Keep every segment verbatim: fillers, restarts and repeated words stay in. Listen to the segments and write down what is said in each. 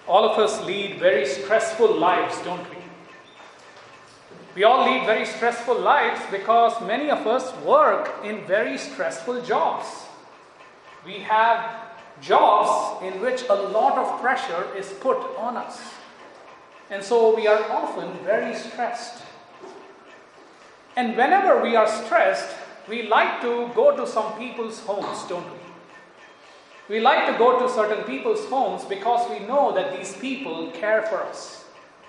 All of us lead very stressful lives, don't we? We all lead very stressful lives because many of us work in very stressful jobs. We have jobs in which a lot of pressure is put on us. And so we are often very stressed. And whenever we are stressed, we like to go to some people's homes, don't we? We like to go to certain people's homes because we know that these people care for us.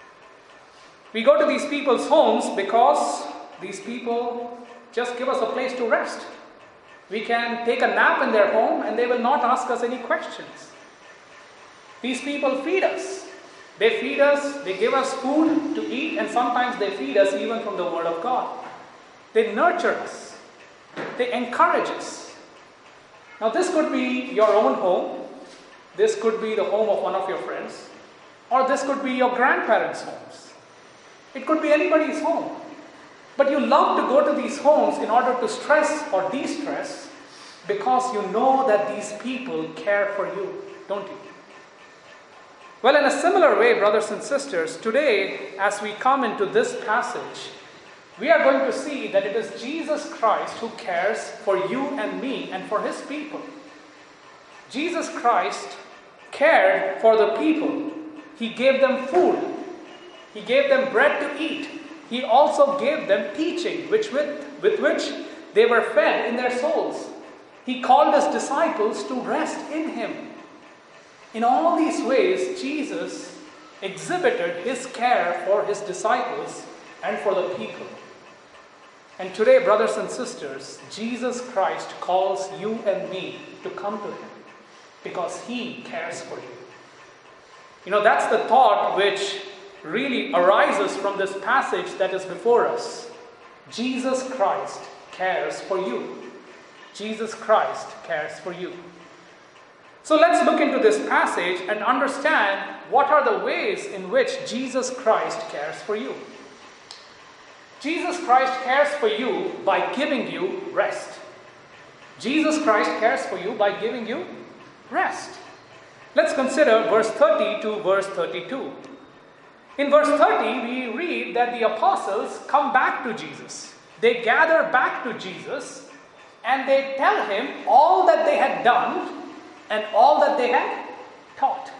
We go to these people's homes because these people just give us a place to rest. We can take a nap in their home and they will not ask us any questions. These people feed us. They feed us, they give us food to eat, and sometimes they feed us even from the Word of God. They nurture us. They encourage us. Now this could be your own home, this could be the home of one of your friends, or this could be your grandparents' homes. It could be anybody's home. But you love to go to these homes in order to stress or de-stress because you know that these people care for you, don't you? Well, in a similar way, brothers and sisters, today as we come into this passage, we are going to see that it is Jesus Christ who cares for you and me and for His people. Jesus Christ cared for the people. He gave them food. He gave them bread to eat. He also gave them teaching, which with, with which they were fed in their souls. He called His disciples to rest in Him. In all these ways, Jesus exhibited His care for His disciples and for the people. And today, brothers and sisters, Jesus Christ calls you and me to come to Him because He cares for you. You know, that's the thought which really arises from this passage that is before us. Jesus Christ cares for you. Jesus Christ cares for you. So let's look into this passage and understand what are the ways in which Jesus Christ cares for you. Jesus Christ cares for you by giving you rest. Jesus Christ cares for you by giving you rest. Let's consider verse thirty to verse thirty-two. In verse thirty, we read that the apostles come back to Jesus. They gather back to Jesus and they tell Him all that they had done and all that they had taught.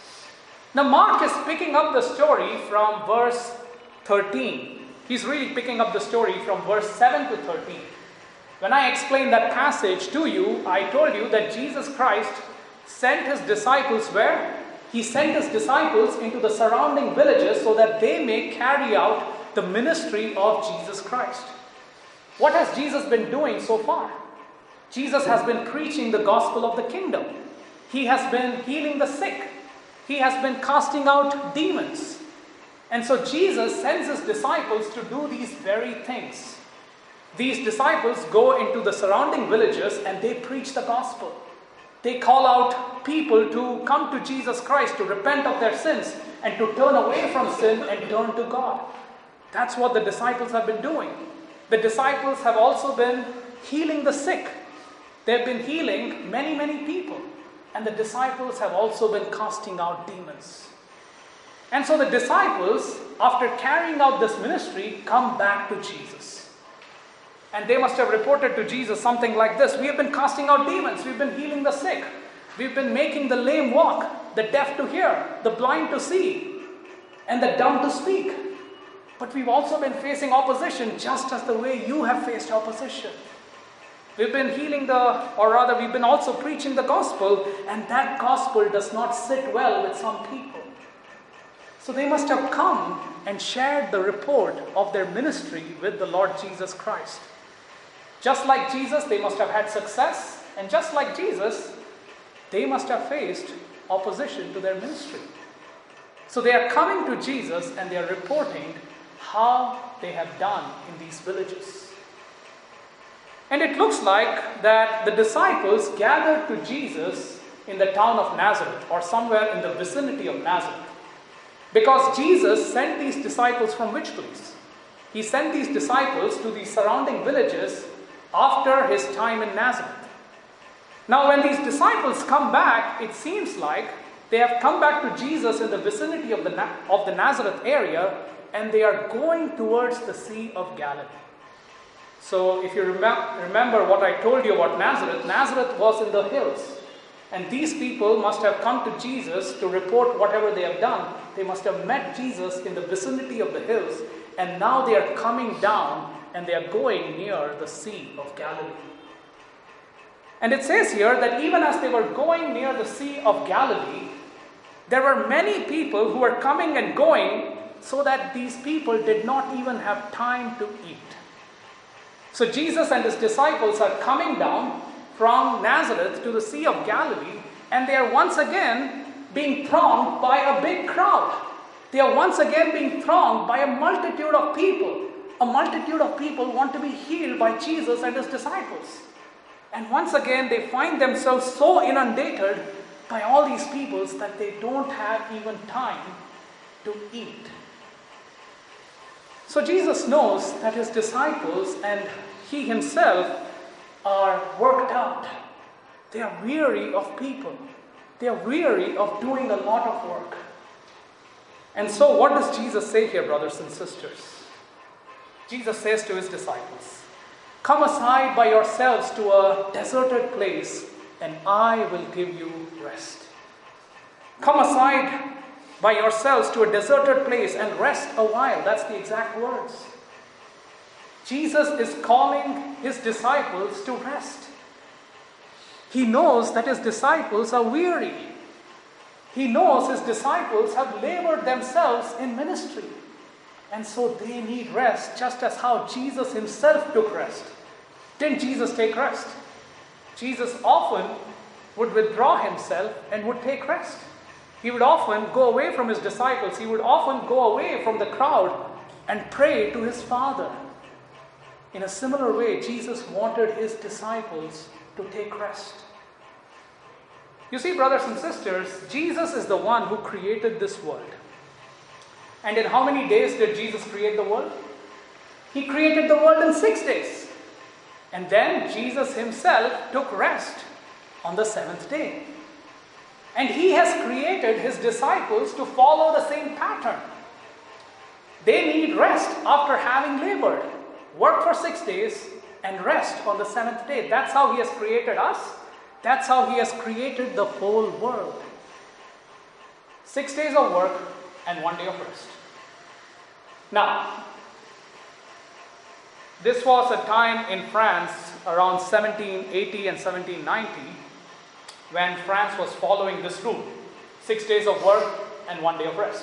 Now Mark is picking up the story from verse thirteen. He's really picking up the story from verse seven to thirteen. When I explained that passage to you, I told you that Jesus Christ sent His disciples where? He sent His disciples into the surrounding villages so that they may carry out the ministry of Jesus Christ. What has Jesus been doing so far? Jesus has been preaching the gospel of the kingdom. He has been healing the sick. He has been casting out demons. And so Jesus sends His disciples to do these very things. These disciples go into the surrounding villages and they preach the gospel. They call out people to come to Jesus Christ, to repent of their sins and to turn away from sin and turn to God. That's what the disciples have been doing. The disciples have also been healing the sick. They've been healing many, many people. And the disciples have also been casting out demons. And so the disciples, after carrying out this ministry, come back to Jesus. And they must have reported to Jesus something like this: we have been casting out demons, we've been healing the sick, we've been making the lame walk, the deaf to hear, the blind to see, and the dumb to speak. But we've also been facing opposition just as the way you have faced opposition. We've been healing the, or rather we've been also preaching the gospel, and that gospel does not sit well with some people. So they must have come and shared the report of their ministry with the Lord Jesus Christ. Just like Jesus, they must have had success, and just like Jesus, they must have faced opposition to their ministry. So they are coming to Jesus and they are reporting how they have done in these villages. And it looks like that the disciples gathered to Jesus in the town of Nazareth, or somewhere in the vicinity of Nazareth. Because Jesus sent these disciples from which place? He sent these disciples to the surrounding villages after His time in Nazareth. Now when these disciples come back, it seems like They have come back to Jesus in the vicinity of the, Na- of the Nazareth area, and they are going towards the Sea of Galilee. So if you remem- remember what I told you about Nazareth, Nazareth was in the hills. And these people must have come to Jesus to report whatever they have done. They must have met Jesus in the vicinity of the hills, and now they are coming down and they are going near the Sea of Galilee. And it says here that even as they were going near the Sea of Galilee, there were many people who were coming and going, so that these people did not even have time to eat. So Jesus and his disciples are coming down from Nazareth to the Sea of Galilee, and they are once again being thronged by a big crowd. They are once again being thronged by a multitude of people. A multitude of people want to be healed by Jesus and his disciples. And once again, they find themselves so inundated by all these peoples that they don't have even time to eat. So Jesus knows that his disciples and he himself are worked out. They are weary of people. They are weary of doing a lot of work. And so what does Jesus say here, brothers and sisters? Jesus says to his disciples, "Come aside by yourselves to a deserted place, and I will give you rest." Come aside by yourselves to a deserted place and rest a while. That's the exact words. Jesus is calling his disciples to rest. He knows that his disciples are weary. He knows his disciples have labored themselves in ministry. And so they need rest, just as how Jesus himself took rest. Didn't Jesus take rest? Jesus often would withdraw himself and would take rest. He would often go away from his disciples. He would often go away from the crowd and pray to his Father. In a similar way, Jesus wanted his disciples to take rest. You see, brothers and sisters, Jesus is the one who created this world. And in how many days did Jesus create the world? He created the world in six days. And then Jesus himself took rest on the seventh day. And he has created his disciples to follow the same pattern. They need rest after having labored. Work for six days and rest on the seventh day. That's how he has created us. That's how he has created the whole world. Six days of work and one day of rest. Now, this was a time in France around seventeen eighty and seventeen ninety when France was following this rule. Six days of work and one day of rest.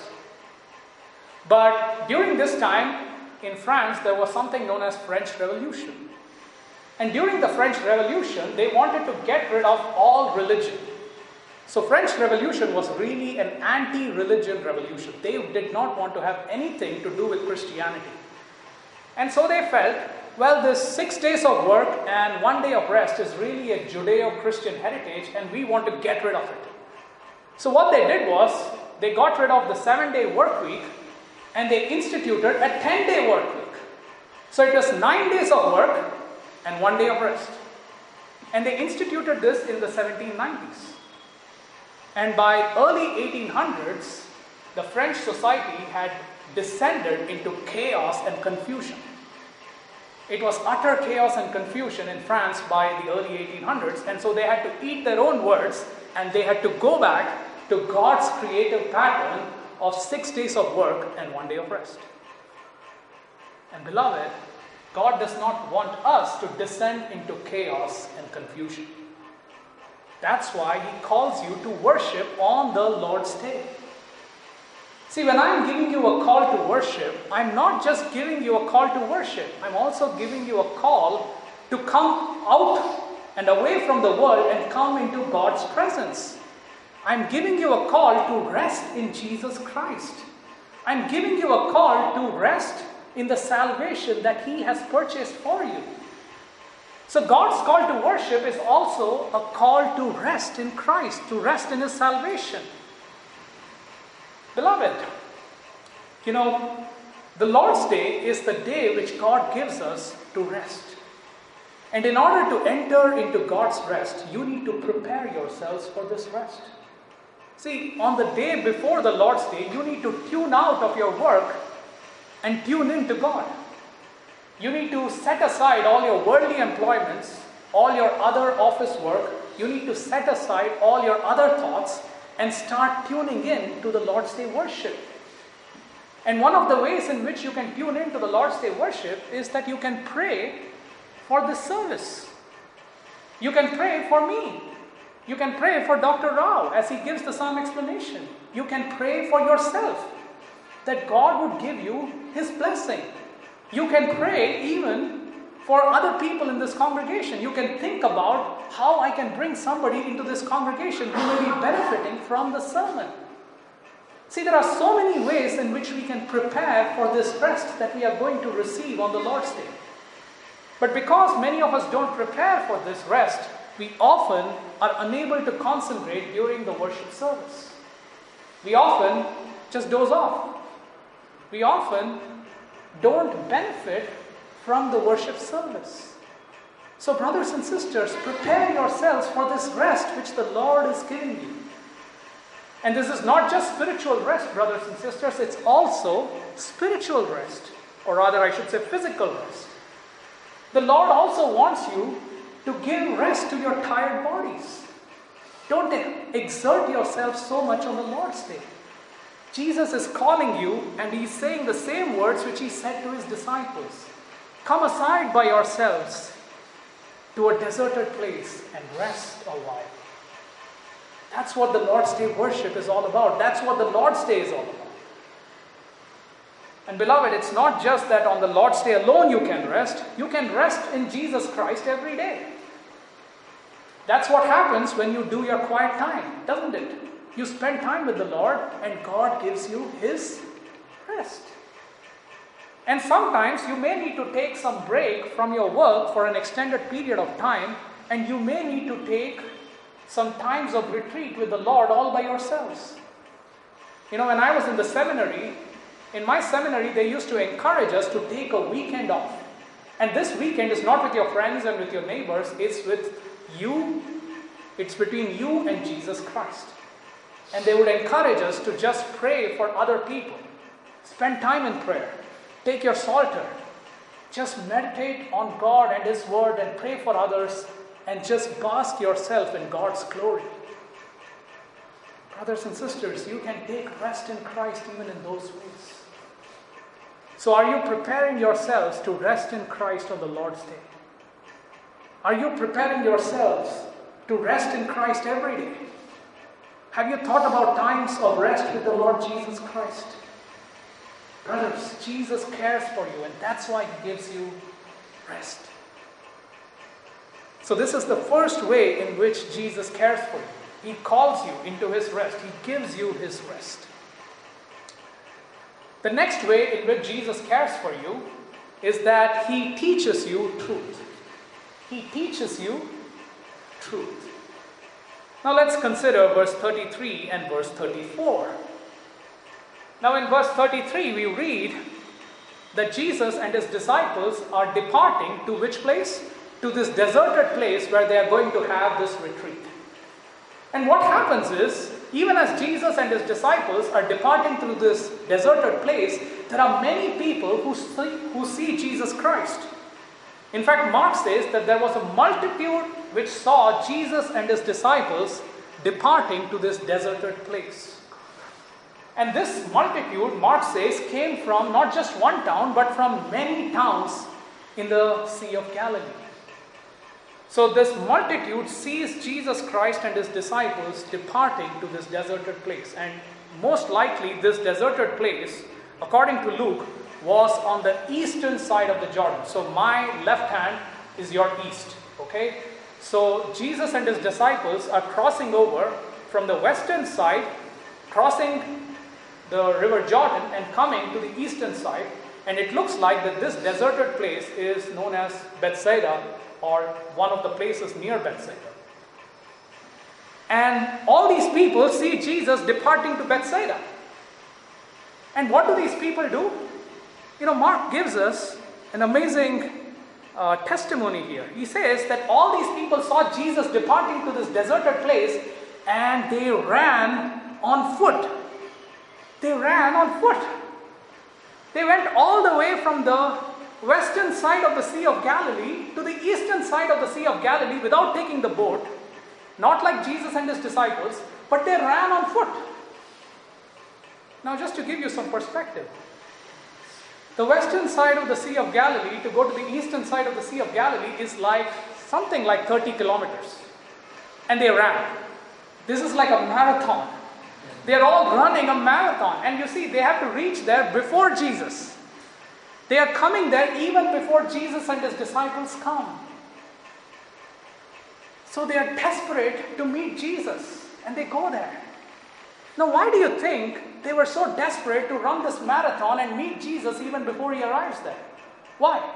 But during this time, in France, there was something known as French Revolution. And during the French Revolution, they wanted to get rid of all religion. So French Revolution was really an anti-religion revolution. They did not want to have anything to do with Christianity. And so they felt, well, this six days of work and one day of rest is really a Judeo-Christian heritage, and we want to get rid of it. So what they did was, they got rid of the seven-day work week, and they instituted a ten-day work week. So it was nine days of work and one day of rest. And they instituted this in the seventeen nineties. And by early eighteen hundreds, the French society had descended into chaos and confusion. It was utter chaos and confusion in France by the early eighteen hundreds, and so they had to eat their own words, and they had to go back to God's creative pattern of six days of work and one day of rest. And beloved, God does not want us to descend into chaos and confusion. That's why he calls you to worship on the Lord's day. See, when I'm giving you a call to worship, I'm not just giving you a call to worship. I'm also giving you a call to come out and away from the world and come into God's presence. I'm giving you a call to rest in Jesus Christ. I'm giving you a call to rest in the salvation that he has purchased for you. So God's call to worship is also a call to rest in Christ, to rest in his salvation. Beloved, you know, the Lord's Day is the day which God gives us to rest. And in order to enter into God's rest, you need to prepare yourselves for this rest. See, on the day before the Lord's Day, you need to tune out of your work and tune in to God. You need to set aside all your worldly employments, all your other office work. You need to set aside all your other thoughts and start tuning in to the Lord's Day worship. And one of the ways in which you can tune in to the Lord's Day worship is that you can pray for this service. You can pray for me. You can pray for Doctor Rao as he gives the psalm explanation. You can pray for yourself that God would give you His blessing. You can pray even for other people in this congregation. You can think about how I can bring somebody into this congregation who may be benefiting from the sermon. See, there are so many ways in which we can prepare for this rest that we are going to receive on the Lord's Day. But because many of us don't prepare for this rest, we often are unable to concentrate during the worship service. We often just doze off. We often don't benefit from the worship service. So, brothers and sisters, prepare yourselves for this rest which the Lord is giving you. And this is not just spiritual rest, brothers and sisters, it's also spiritual rest, or rather I should say physical rest. The Lord also wants you to give rest to your tired bodies. Don't exert yourself so much on the Lord's Day. Jesus is calling you, and He's saying the same words which He said to His disciples. Come aside by yourselves to a deserted place and rest a while. That's what the Lord's Day worship is all about. That's what the Lord's Day is all about. And beloved, it's not just that on the Lord's Day alone you can rest. You can rest in Jesus Christ every day. That's what happens when you do your quiet time, doesn't it? You spend time with the Lord and God gives you His rest. And sometimes you may need to take some break from your work for an extended period of time, and you may need to take some times of retreat with the Lord all by yourselves. You know, when I was in the seminary, in my seminary they used to encourage us to take a weekend off. And this weekend is not with your friends and with your neighbors, it's with you, it's between you and Jesus Christ. And they would encourage us to just pray for other people. Spend time in prayer. Take your psalter. Just meditate on God and His Word and pray for others and just bask yourself in God's glory. Brothers and sisters, you can take rest in Christ even in those ways. So are you preparing yourselves to rest in Christ on the Lord's Day? Are you preparing yourselves to rest in Christ every day? Have you thought about times of rest with the Lord Jesus Christ? Brothers, Jesus cares for you, and that's why He gives you rest. So this is the first way in which Jesus cares for you. He calls you into His rest. He gives you His rest. The next way in which Jesus cares for you is that He teaches you truth. He teaches you truth. Now let's consider verse thirty-three and verse thirty-four. Now in verse thirty-three we read that Jesus and His disciples are departing to which place? To this deserted place where they are going to have this retreat. And what happens is, even as Jesus and His disciples are departing through this deserted place, there are many people who see, who see Jesus Christ. In fact, Mark says that there was a multitude which saw Jesus and His disciples departing to this deserted place. And this multitude, Mark says, came from not just one town, but from many towns in the Sea of Galilee. So this multitude sees Jesus Christ and His disciples departing to this deserted place. And most likely this deserted place, according to Luke, was on the eastern side of the Jordan. So my left hand is your east. Okay? So Jesus and His disciples are crossing over from the western side, crossing the river Jordan and coming to the eastern side. And it looks like that this deserted place is known as Bethsaida, or one of the places near Bethsaida. And all these people see Jesus departing to Bethsaida. And what do these people do? You know, Mark gives us an amazing uh, testimony here. He says that all these people saw Jesus departing to this deserted place and they ran on foot. They ran on foot. They went all the way from the western side of the Sea of Galilee to the eastern side of the Sea of Galilee without taking the boat, not like Jesus and his disciples, but they ran on foot. Now, just to give you some perspective, the western side of the Sea of Galilee to go to the eastern side of the Sea of Galilee is like something like thirty kilometers. And they ran. This is like a marathon. They're all running a marathon. And you see, they have to reach there before Jesus. They are coming there even before Jesus and his disciples come. So they are desperate to meet Jesus. And they go there. Now, why do you think they were so desperate to run this marathon and meet Jesus even before he arrives there? Why?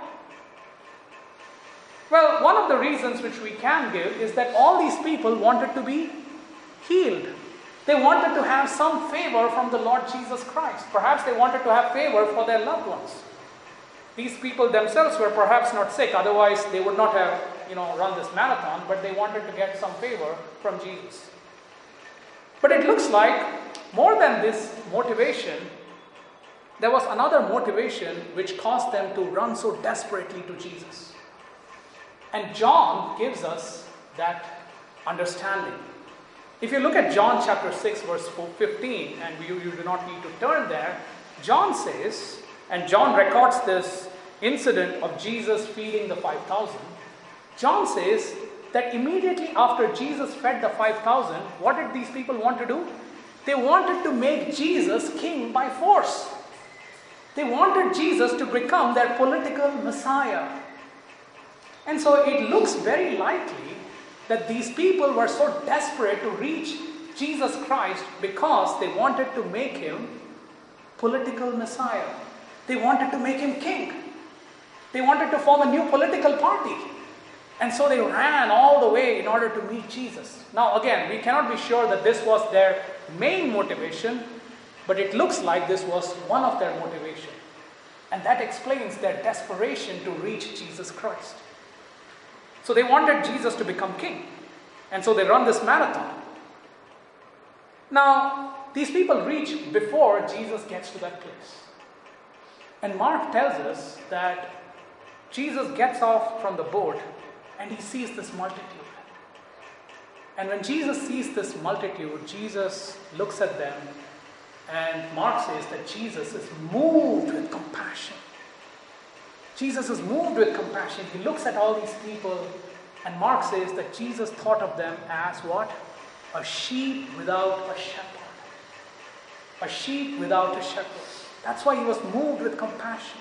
Well, one of the reasons which we can give is that all these people wanted to be healed. They wanted to have some favor from the Lord Jesus Christ. Perhaps they wanted to have favor for their loved ones. These people themselves were perhaps not sick, otherwise they would not have, you know, run this marathon, but they wanted to get some favor from Jesus. But it looks like more than this motivation, there was another motivation which caused them to run so desperately to Jesus. And John gives us that understanding. If you look at John chapter six verse fifteen, and you, you do not need to turn there, John says, and John records this incident of Jesus feeding the five thousand. John says that immediately after Jesus fed the five thousand, what did these people want to do? They wanted to make Jesus king by force. They wanted Jesus to become their political Messiah. And so it looks very likely that these people were so desperate to reach Jesus Christ because they wanted to make him political Messiah. They wanted to make him king. They wanted to form a new political party. And so they ran all the way in order to meet Jesus. Now again, we cannot be sure that this was their main motivation, but it looks like this was one of their motivation. And that explains their desperation to reach Jesus Christ. So they wanted Jesus to become king. And so they run this marathon. Now, these people reach before Jesus gets to that place. And Mark tells us that Jesus gets off from the boat and he sees this multitude. And when Jesus sees this multitude, Jesus looks at them, and Mark says that Jesus is moved with compassion. Jesus is moved with compassion. He looks at all these people, and Mark says that Jesus thought of them as what? A sheep without a shepherd. A sheep without a shepherd. That's why he was moved with compassion.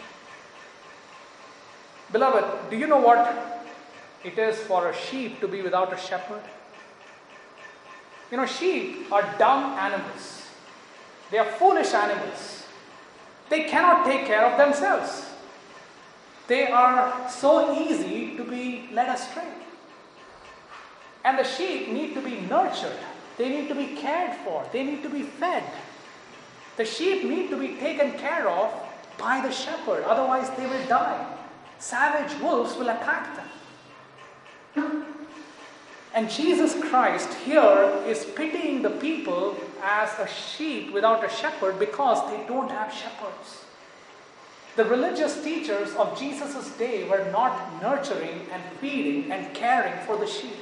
Beloved, do you know what it is for a sheep to be without a shepherd? You know, sheep are dumb animals. They are foolish animals. They cannot take care of themselves. They are so easy to be led astray. And the sheep need to be nurtured. They need to be cared for. They need to be fed. The sheep need to be taken care of by the shepherd. Otherwise they will die. Savage wolves will attack them. And Jesus Christ here is pitying the people as a sheep without a shepherd because they don't have shepherds. The religious teachers of Jesus' day were not nurturing and feeding and caring for the sheep.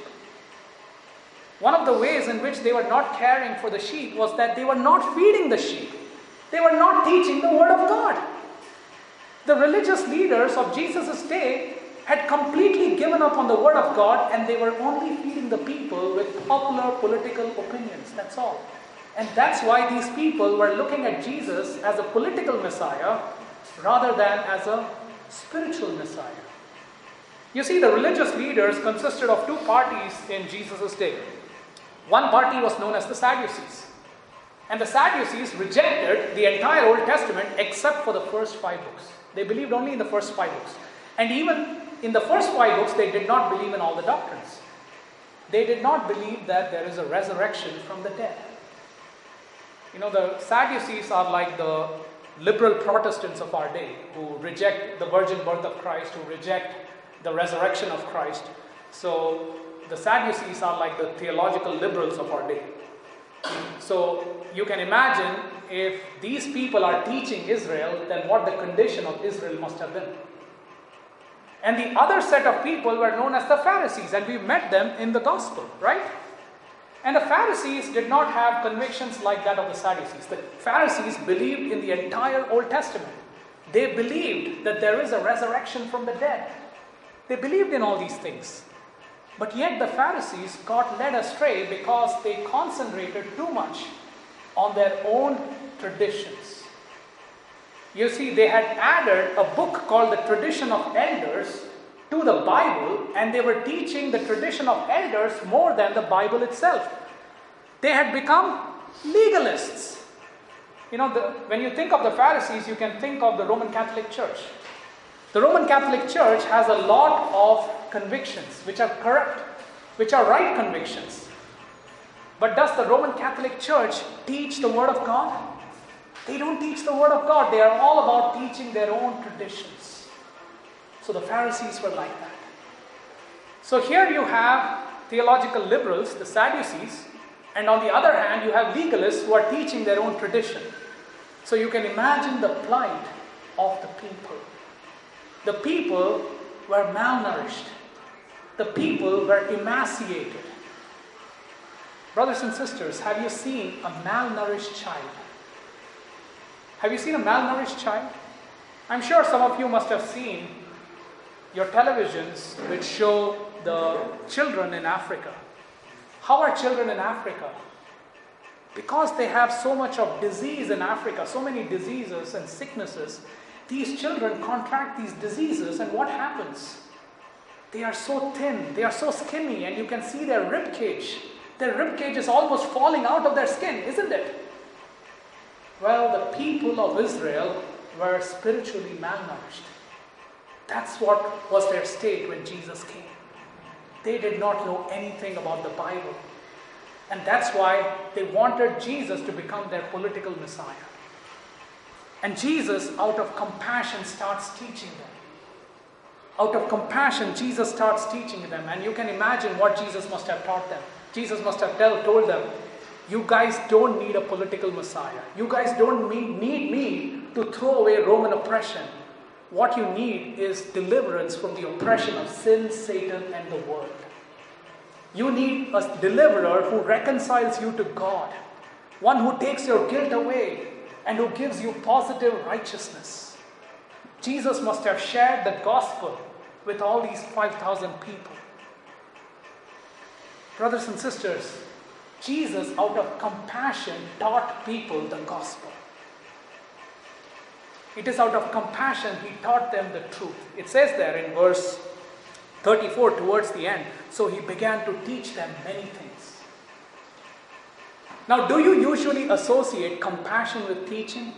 One of the ways in which they were not caring for the sheep was that they were not feeding the sheep. They were not teaching the Word of God. The religious leaders of Jesus' day had completely given up on the Word of God, and they were only feeding the people with popular political opinions. That's all. And that's why these people were looking at Jesus as a political Messiah rather than as a spiritual Messiah. You see, the religious leaders consisted of two parties in Jesus' day. One party was known as the Sadducees. And the Sadducees rejected the entire Old Testament except for the first five books. They believed only in the first five books. And even in the first five books, they did not believe in all the doctrines. They did not believe that there is a resurrection from the dead. You know, the Sadducees are like the liberal Protestants of our day who reject the virgin birth of Christ, who reject the resurrection of Christ. So the Sadducees are like the theological liberals of our day. So you can imagine if these people are teaching Israel, then what the condition of Israel must have been. And the other set of people were known as the Pharisees, and we met them in the gospel, right? And the Pharisees did not have convictions like that of the Sadducees. The Pharisees believed in the entire Old Testament. They believed that there is a resurrection from the dead. They believed in all these things. But yet the Pharisees got led astray because they concentrated too much on their own traditions. You see, they had added a book called the Tradition of Elders to the Bible, and they were teaching the tradition of elders more than the Bible itself. They had become legalists. You know, the, when you think of the Pharisees, you can think of the Roman Catholic Church. The Roman Catholic Church has a lot of convictions which are correct, which are right convictions. But does the Roman Catholic Church teach the Word of God? They don't teach the Word of God. They are all about teaching their own traditions. So the Pharisees were like that. So here you have theological liberals, the Sadducees, and on the other hand, you have legalists who are teaching their own tradition. So you can imagine the plight of the people. The people were malnourished. The people were emaciated. Brothers and sisters, have you seen a malnourished child? Have you seen a malnourished child? I'm sure some of you must have seen your televisions which show the children in Africa. How are children in Africa? Because they have so much of disease in Africa, so many diseases and sicknesses, these children contract these diseases, and what happens? They are so thin, they are so skinny, and you can see their rib cage. Their rib cage is almost falling out of their skin, isn't it? Well, the people of Israel were spiritually malnourished. That's what was their state when Jesus came. They did not know anything about the Bible. And that's why they wanted Jesus to become their political Messiah. And Jesus, out of compassion, starts teaching them. Out of compassion, Jesus starts teaching them. And you can imagine what Jesus must have taught them. Jesus must have tell, told them, you guys don't need a political Messiah. You guys don't need me to throw away Roman oppression. What you need is deliverance from the oppression of sin, Satan, and the world. You need a deliverer who reconciles you to God. One who takes your guilt away and who gives you positive righteousness. Jesus must have shared the gospel with all these five thousand people. Brothers and sisters, Jesus, out of compassion, taught people the gospel. It is out of compassion he taught them the truth. It says there in verse thirty-four, towards the end, so he began to teach them many things. Now, do you usually associate compassion with teaching?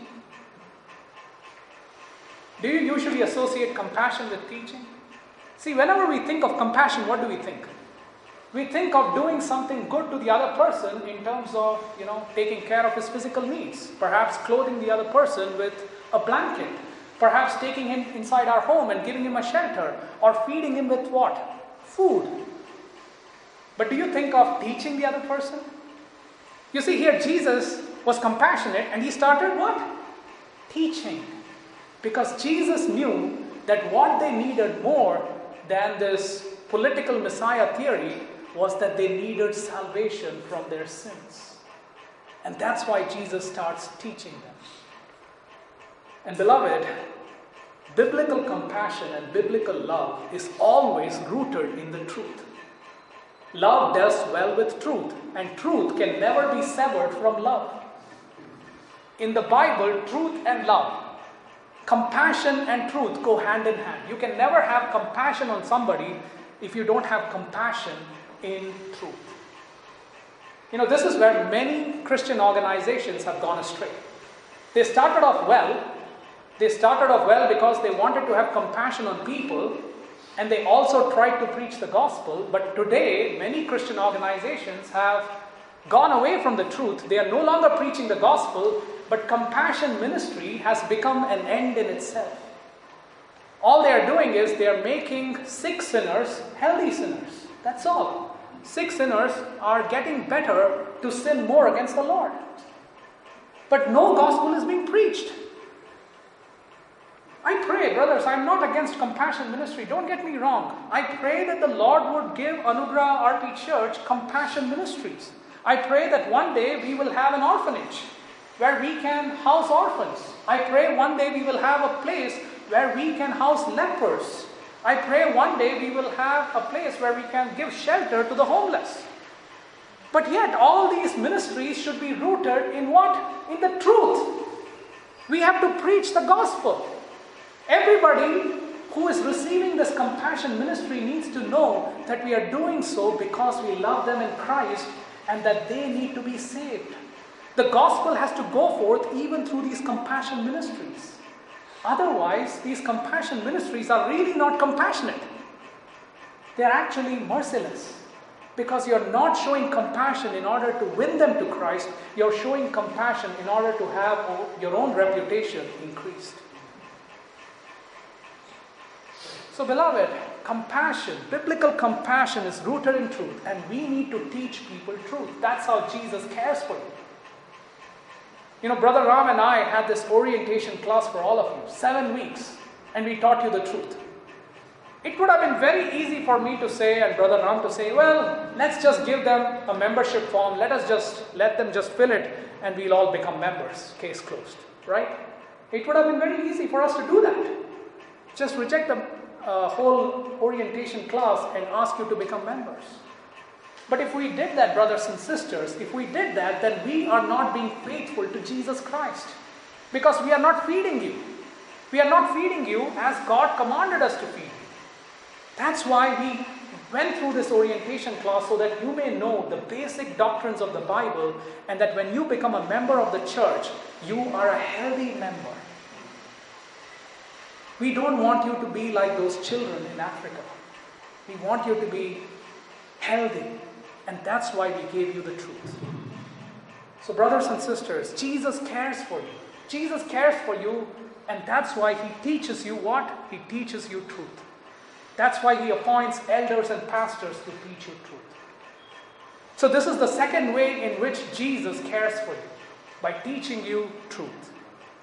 Do you usually associate compassion with teaching? See, whenever we think of compassion, what do we think? We think of doing something good to the other person in terms of, you know, taking care of his physical needs. Perhaps clothing the other person with a blanket. Perhaps taking him inside our home and giving him a shelter. Or feeding him with what? Food. But do you think of teaching the other person? You see, here Jesus was compassionate and he started what? Teaching. Because Jesus knew that what they needed more than this political Messiah theory was that they needed salvation from their sins. And that's why Jesus starts teaching them. And beloved, biblical compassion and biblical love is always rooted in the truth. Love does well with truth, and truth can never be severed from love. In the Bible, truth and love, compassion and truth go hand in hand. You can never have compassion on somebody if you don't have compassion in truth. You know, this is where many Christian organizations have gone astray. They started off well. They started off well because they wanted to have compassion on people, and they also tried to preach the gospel. But today, many Christian organizations have gone away from the truth. They are no longer preaching the gospel, but compassion ministry has become an end in itself. All they are doing is they are making sick sinners healthy sinners. That's all. sick sinners are getting better to sin more against the Lord. But no gospel is being preached. I pray, brothers, I'm not against compassion ministry. Don't get me wrong. I pray that the Lord would give Anugrah R P Church compassion ministries. I pray that one day we will have an orphanage where we can house orphans. I pray one day we will have a place where we can house lepers. I pray one day we will have a place where we can give shelter to the homeless. But yet all these ministries should be rooted in what? In the truth. We have to preach the gospel. Everybody who is receiving this compassion ministry needs to know that we are doing so because we love them in Christ and that they need to be saved. The gospel has to go forth even through these compassion ministries. Otherwise, these compassion ministries are really not compassionate. They are actually merciless. Because you're not showing compassion in order to win them to Christ, you're showing compassion in order to have your own reputation increased. So, beloved, compassion, biblical compassion is rooted in truth, and we need to teach people truth. That's how Jesus cares for you. You know, Brother Ram and I had this orientation class for all of you, seven weeks, and we taught you the truth. It would have been very easy for me to say and Brother Ram to say, well, let's just give them a membership form. Let us just, let them just fill it and we'll all become members. Case closed, right? It would have been very easy for us to do that. Just reject the uh, whole orientation class and ask you to become members. But if we did that, brothers and sisters, if we did that, then we are not being faithful to Jesus Christ. Because we are not feeding you. We are not feeding you as God commanded us to feed you. That's why we went through this orientation class, so that you may know the basic doctrines of the Bible, and that when you become a member of the church, you are a healthy member. We don't want you to be like those children in Africa. We want you to be healthy, and that's why we gave you the truth. So brothers and sisters, Jesus cares for you. Jesus cares for you, and that's why He teaches you what? He teaches you truth. That's why He appoints elders and pastors to teach you truth. So this is the second way in which Jesus cares for you, by teaching you truth.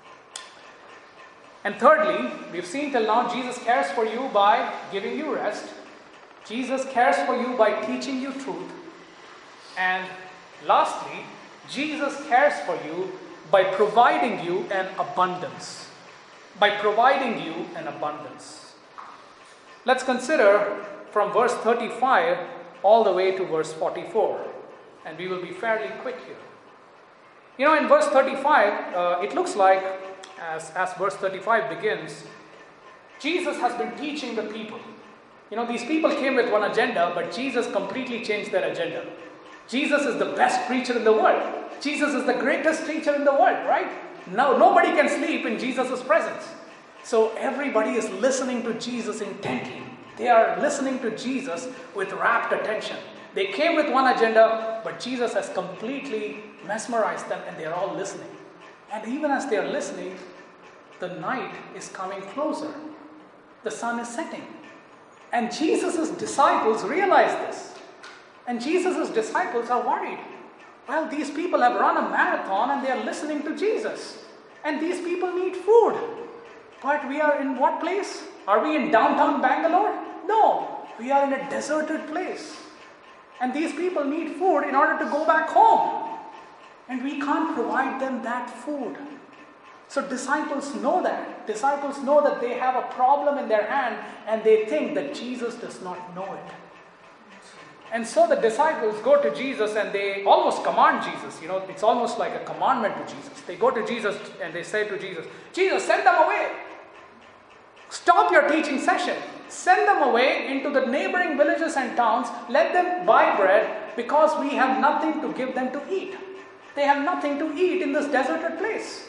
And thirdly, we've seen till now Jesus cares for you by giving you rest. Jesus cares for you by teaching you truth. And lastly, Jesus cares for you by providing you an abundance. By providing you an abundance. Let's consider from verse thirty-five all the way to verse forty-four. And we will be fairly quick here. You know, in verse thirty-five, uh, it looks like, as, as verse thirty-five begins, Jesus has been teaching the people. You know, these people came with one agenda, but Jesus completely changed their agenda. Jesus is the best preacher in the world. Jesus is the greatest teacher in the world, right? Now, nobody can sleep in Jesus' presence. So everybody is listening to Jesus intently. They are listening to Jesus with rapt attention. They came with one agenda, but Jesus has completely mesmerized them, and they are all listening. And even as they are listening, the night is coming closer. The sun is setting. And Jesus' disciples realize this. And Jesus' disciples are worried. Well, these people have run a marathon and they are listening to Jesus. And these people need food. But we are in what place? Are we in downtown Bangalore? No, we are in a deserted place. And these people need food in order to go back home. And we can't provide them that food. So disciples know that. Disciples know that they have a problem in their hand, and they think that Jesus does not know it. And so the disciples go to Jesus and they almost command Jesus. You know, it's almost like a commandment to Jesus. They go to Jesus and they say to Jesus, Jesus, send them away. Stop your teaching session. Send them away into the neighboring villages and towns. Let them buy bread, because we have nothing to give them to eat. They have nothing to eat in this deserted place.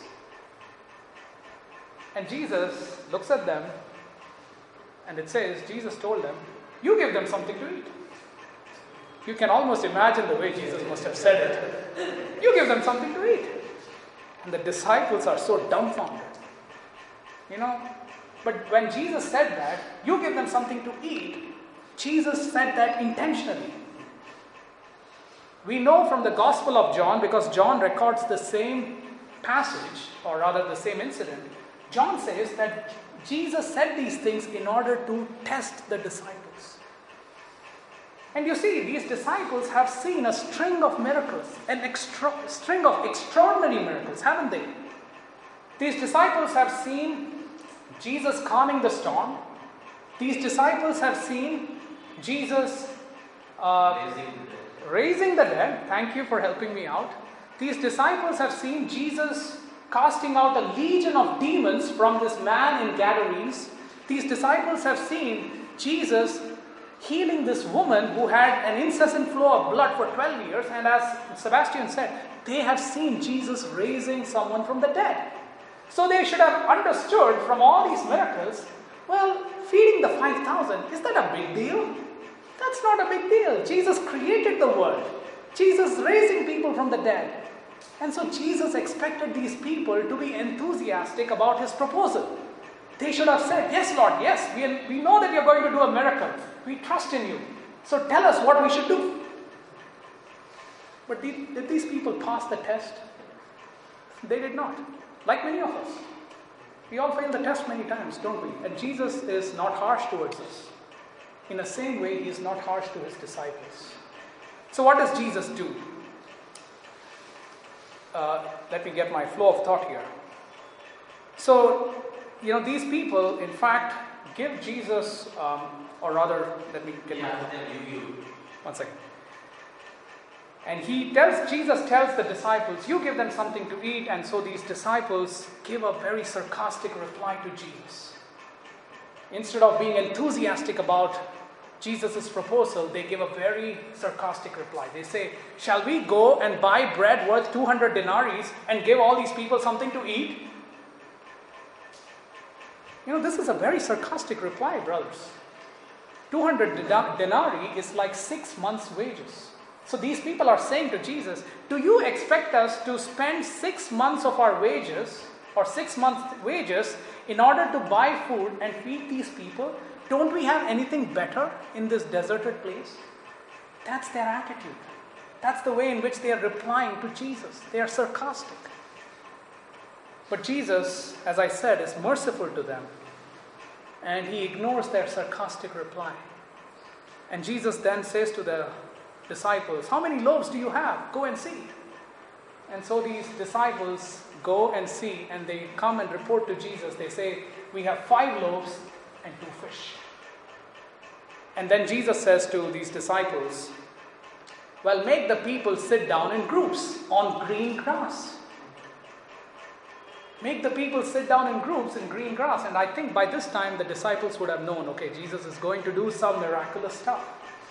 And Jesus looks at them, and it says, Jesus told them, you give them something to eat. You can almost imagine the way Jesus must have said it. You give them something to eat. And the disciples are so dumbfounded. You know, but when Jesus said that, you give them something to eat, Jesus said that intentionally. We know from the Gospel of John, because John records the same passage, or rather the same incident. John says that Jesus said these things in order to test the disciples. And you see, these disciples have seen a string of miracles, an extra, string of extraordinary miracles, haven't they? These disciples have seen Jesus calming the storm. These disciples have seen Jesus uh, raising the dead. Thank you for helping me out. These disciples have seen Jesus casting out a legion of demons from this man in Gadarenes. These disciples have seen Jesus healing this woman who had an incessant flow of blood for twelve years. And as Sebastian said, they have seen Jesus raising someone from the dead. So they should have understood from all these miracles, well, feeding the five thousand, is that a big deal? That's not a big deal. Jesus created the world. Jesus raising people from the dead. And so Jesus expected these people to be enthusiastic about his proposal. They should have said, yes, Lord, yes, we, we know that you're going to do a miracle. We trust in you. So tell us what we should do. But did, did these people pass the test? They did not. Like many of us. We all fail the test many times, don't we? And Jesus is not harsh towards us. In the same way, he is not harsh to his disciples. So what does Jesus do? Uh, let me get my flow of thought here. So, you know, these people, in fact, give Jesus, um, or rather, let me get my one second. And he tells, Jesus tells the disciples, you give them something to eat. And so these disciples give a very sarcastic reply to Jesus. Instead of being enthusiastic about Jesus' proposal, they give a very sarcastic reply. They say, shall we go and buy bread worth two hundred denarii and give all these people something to eat? You know, this is a very sarcastic reply, brothers. two hundred denarii is like six months' wages. So these people are saying to Jesus, do you expect us to spend six months of our wages, or six months' wages, in order to buy food and feed these people? Don't we have anything better in this deserted place? That's their attitude. That's the way in which they are replying to Jesus. They are sarcastic. But Jesus, as I said, is merciful to them. And he ignores their sarcastic reply. And Jesus then says to the disciples, how many loaves do you have? Go and see. And so these disciples go and see, and they come and report to Jesus. They say, we have five loaves and two fish. And then Jesus says to these disciples, well, make the people sit down in groups on green grass. Make the people sit down in groups in green grass. And I think by this time the disciples would have known, okay, Jesus is going to do some miraculous stuff.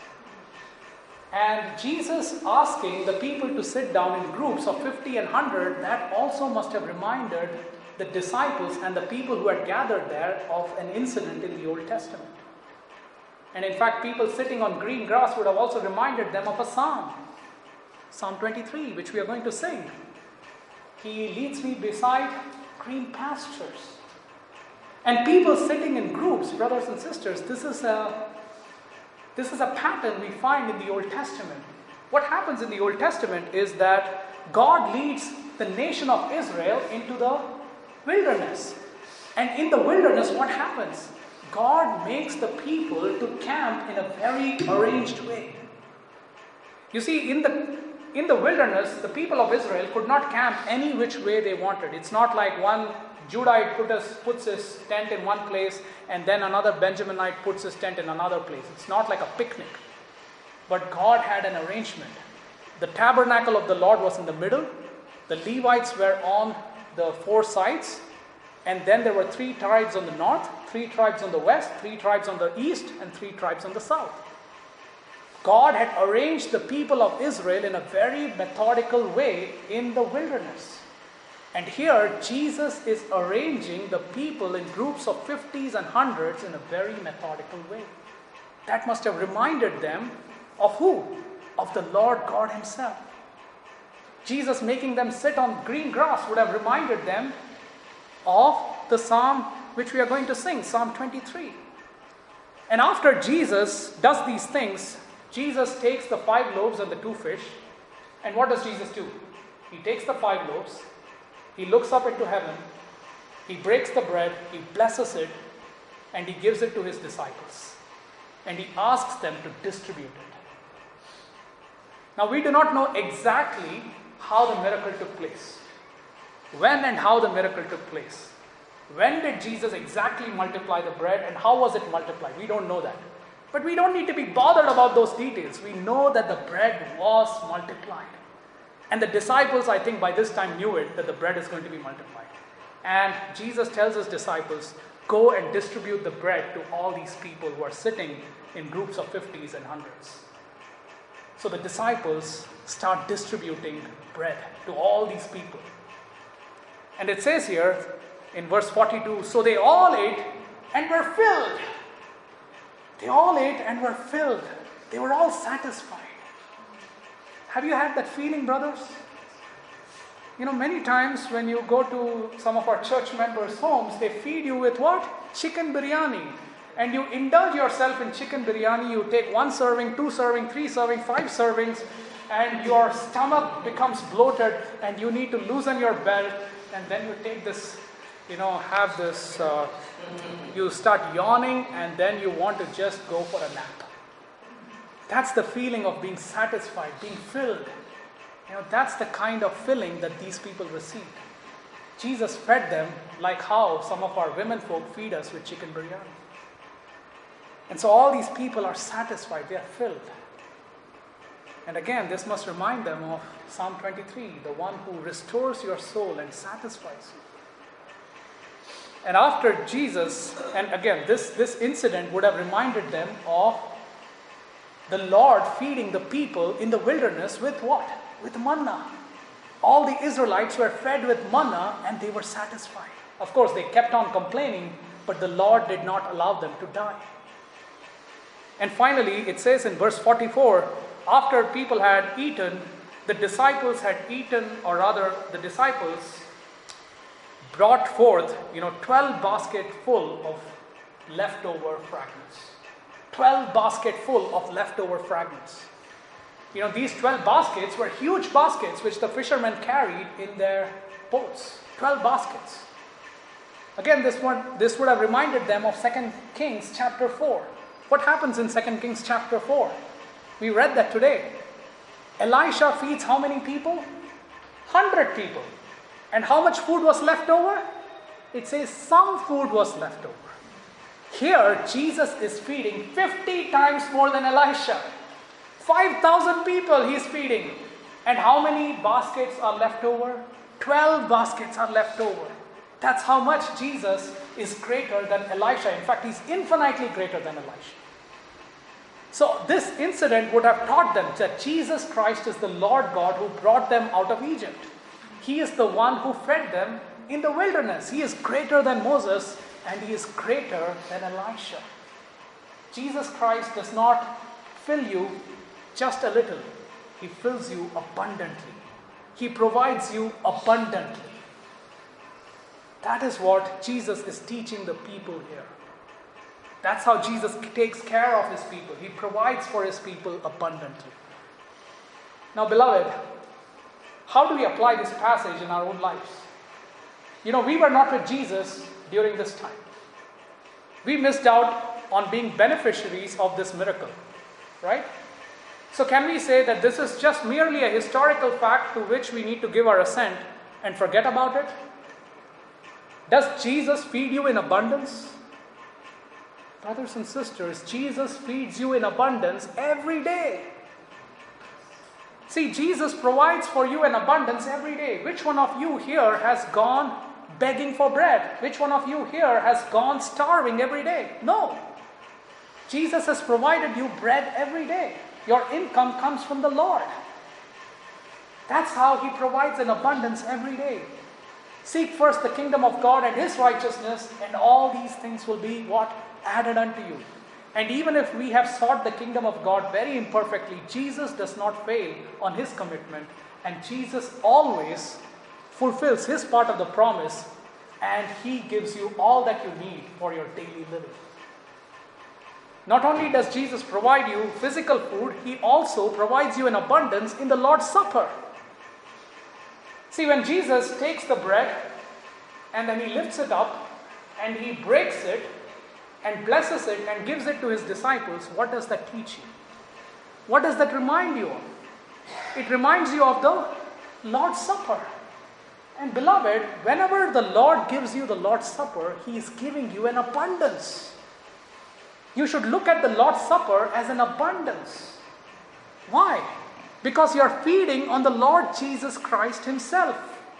And Jesus asking the people to sit down in groups of fifty and one hundred, that also must have reminded the disciples and the people who had gathered there of an incident in the Old Testament. And in fact, people sitting on green grass would have also reminded them of a psalm. Psalm twenty-three, which we are going to sing. He leads me beside green pastures. And people sitting in groups, brothers and sisters, this is a This is a pattern we find in the Old Testament. What happens in the Old Testament is that God leads the nation of Israel into the wilderness. And in the wilderness, what happens? God makes the people to camp in a very arranged way. You see, in the in the wilderness, the people of Israel could not camp any which way they wanted. It's not like one Judahite put us, puts his tent in one place and then another Benjaminite puts his tent in another place. It's not like a picnic. But God had an arrangement. The tabernacle of the Lord was in the middle. The Levites were on the four sides. And then there were three tribes on the north, three tribes on the west, three tribes on the east, and three tribes on the south. God had arranged the people of Israel in a very methodical way in the wilderness. And here, Jesus is arranging the people in groups of fifties and hundreds in a very methodical way. That must have reminded them of who? Of the Lord God himself. Jesus making them sit on green grass would have reminded them of the psalm which we are going to sing, Psalm twenty-three. And after Jesus does these things, Jesus takes the five loaves and the two fish, And what does Jesus do? He takes the five loaves, he looks up into heaven, he breaks the bread, he blesses it, and he gives it to his disciples. And he asks them to distribute it. Now, we do not know exactly how the miracle took place. When and how the miracle took place. When did Jesus exactly multiply the bread and how was it multiplied? We don't know that. But we don't need to be bothered about those details. We know that the bread was multiplied. And the disciples, I think by this time knew it, that the bread is going to be multiplied. And Jesus tells his disciples, go and distribute the bread to all these people who are sitting in groups of fifties and hundreds. So the disciples start distributing bread to all these people. And it says here in verse forty-two, so they all ate and were filled. They all ate and were filled. They were all satisfied. Have you had that feeling, brothers? You know, many times when you go to some of our church members' homes, they feed you with what? Chicken biryani. And you indulge yourself in chicken biryani. You take one serving, two serving, three serving, five servings, and your stomach becomes bloated and you need to loosen your belt. And then you take this, you know, have this, uh, you start yawning and then you want to just go for a nap. That's the feeling of being satisfied, being filled. You know, that's the kind of filling that these people received. Jesus fed them like how some of our women folk feed us with chicken biryani. And so all these people are satisfied, they are filled. And again, this must remind them of Psalm twenty-three, the one who restores your soul and satisfies you. And after Jesus, and again, this, this incident would have reminded them of the Lord feeding the people in the wilderness with what? With manna. All the Israelites were fed with manna and they were satisfied. Of course, they kept on complaining, but the Lord did not allow them to die. And finally, it says in verse forty-four, after people had eaten, the disciples had eaten, or rather, the disciples brought forth, you know, twelve baskets full of leftover fragments. twelve baskets full of leftover fragments. You know, these twelve baskets were huge baskets which the fishermen carried in their boats. twelve baskets. Again, this one, this would have reminded them of Second Kings chapter four. What happens in Second Kings chapter four? We read that today. Elisha feeds how many people? one hundred people. And how much food was left over? It says some food was left over. Here, Jesus is feeding fifty times more than Elisha. five thousand people he's feeding. And how many baskets are left over? twelve baskets are left over. That's how much Jesus is greater than Elisha. In fact, he's infinitely greater than Elisha. So this incident would have taught them that Jesus Christ is the Lord God who brought them out of Egypt. He is the one who fed them in the wilderness. He is greater than Moses and he is greater than Elisha. Jesus Christ does not fill you just a little. He fills you abundantly. He provides you abundantly. That is what Jesus is teaching the people here. That's how Jesus takes care of his people. He provides for his people abundantly. Now, beloved, how do we apply this passage in our own lives? You know, we were not with Jesus during this time. We missed out on being beneficiaries of this miracle, right? So can we say that this is just merely a historical fact to which we need to give our assent and forget about it? Does Jesus feed you in abundance? Brothers and sisters, Jesus feeds you in abundance every day. See, Jesus provides for you in abundance every day. Which one of you here has gone begging for bread? Which one of you here has gone starving every day? No. Jesus has provided you bread every day. Your income comes from the Lord. That's how he provides an abundance every day. Seek first the kingdom of God and his righteousness, and all these things will be what? Added unto you. And even if we have sought the kingdom of God very imperfectly, Jesus does not fail on his commitment, and Jesus always fulfills his part of the promise, and he gives you all that you need for your daily living. Not only does Jesus provide you physical food, He also provides you in abundance in the Lord's Supper. See, when Jesus takes the bread and then He lifts it up and He breaks it and blesses it and gives it to His disciples, what does that teach you? What does that remind you of? It reminds you of the Lord's Supper. And beloved, whenever the Lord gives you the Lord's Supper, He is giving you an abundance. You should look at the Lord's Supper as an abundance. Why? Because you are feeding on the Lord Jesus Christ Himself.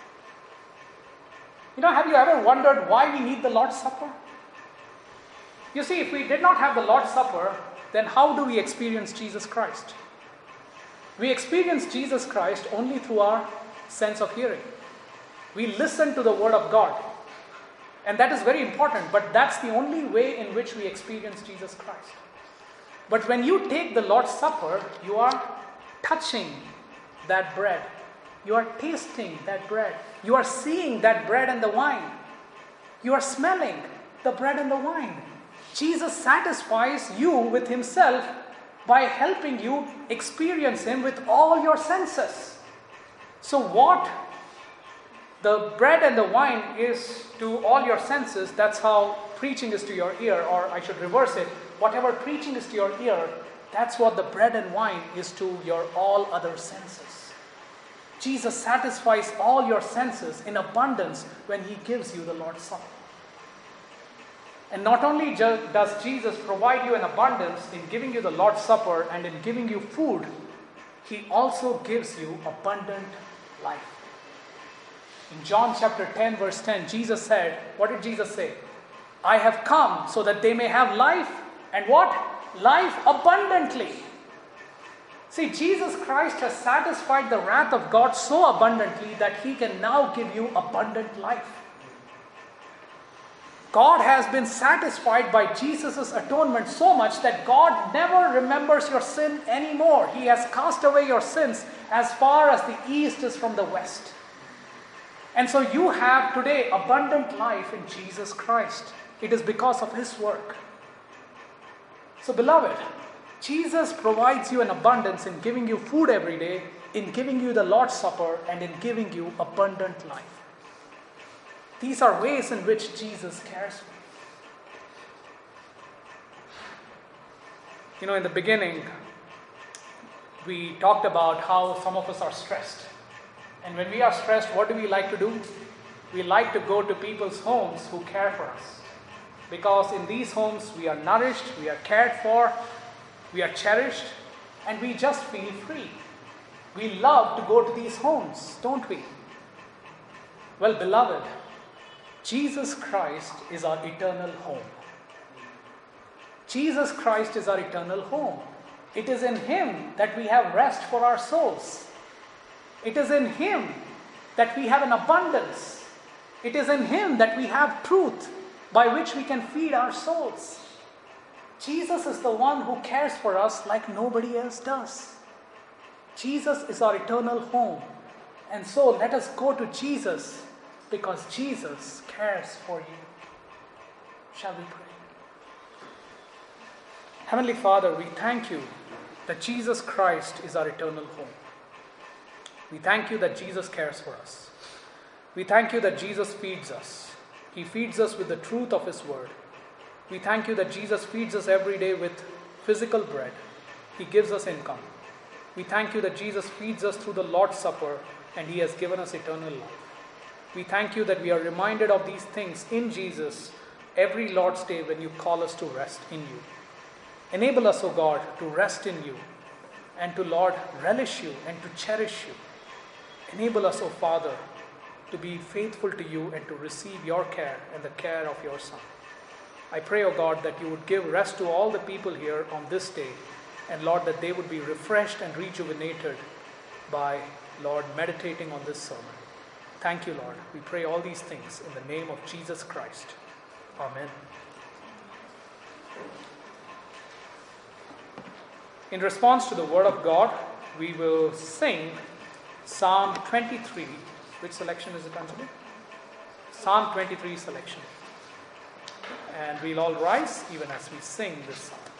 You know, have you ever wondered why we need the Lord's Supper? You see, if we did not have the Lord's Supper, then how do we experience Jesus Christ? We experience Jesus Christ only through our sense of hearing. We listen to the Word of God. And that is very important, but that's the only way in which we experience Jesus Christ. But when you take the Lord's Supper, you are touching that bread. You are tasting that bread. You are seeing that bread and the wine. You are smelling the bread and the wine. Jesus satisfies you with Himself by helping you experience Him with all your senses. So what the bread and the wine is to all your senses, that's how preaching is to your ear, or I should reverse it. Whatever preaching is to your ear, that's what the bread and wine is to your all other senses. Jesus satisfies all your senses in abundance when He gives you the Lord's Supper. And not only does Jesus provide you an abundance in giving you the Lord's Supper and in giving you food, He also gives you abundant life. In John chapter ten, verse ten, Jesus said, what did Jesus say? I have come so that they may have life, and what? Life abundantly. See, Jesus Christ has satisfied the wrath of God so abundantly that He can now give you abundant life. God has been satisfied by Jesus' atonement so much that God never remembers your sin anymore. He has cast away your sins as far as the east is from the west. And so you have today abundant life in Jesus Christ. It is because of His work. So beloved, Jesus provides you an abundance in giving you food every day, in giving you the Lord's Supper, and in giving you abundant life. These are ways in which Jesus cares for you. You know, in the beginning, we talked about how some of us are stressed. And when we are stressed, what do we like to do? We like to go to people's homes who care for us. Because in these homes, we are nourished, we are cared for, we are cherished, and we just feel free. We love to go to these homes, don't we? Well, beloved, Jesus Christ is our eternal home. Jesus Christ is our eternal home. It is in Him that we have rest for our souls. It is in Him that we have an abundance. It is in Him that we have truth by which we can feed our souls. Jesus is the one who cares for us like nobody else does. Jesus is our eternal home. And so let us go to Jesus because Jesus cares for you. Shall we pray? Heavenly Father, we thank You that Jesus Christ is our eternal home. We thank You that Jesus cares for us. We thank You that Jesus feeds us. He feeds us with the truth of His word. We thank You that Jesus feeds us every day with physical bread. He gives us income. We thank You that Jesus feeds us through the Lord's Supper and He has given us eternal life. We thank You that we are reminded of these things in Jesus every Lord's Day when You call us to rest in You. Enable us, O God, to rest in You and to, Lord, relish You and to cherish You. Enable us, O Father, to be faithful to You and to receive Your care and the care of Your Son. I pray, O God, that You would give rest to all the people here on this day, and Lord, that they would be refreshed and rejuvenated by, Lord, meditating on this sermon. Thank You, Lord. We pray all these things in the name of Jesus Christ. Amen. In response to the Word of God, we will sing Psalm twenty-three. Which selection is it, Anjali? Psalm twenty-three selection. And we'll all rise even as we sing this psalm.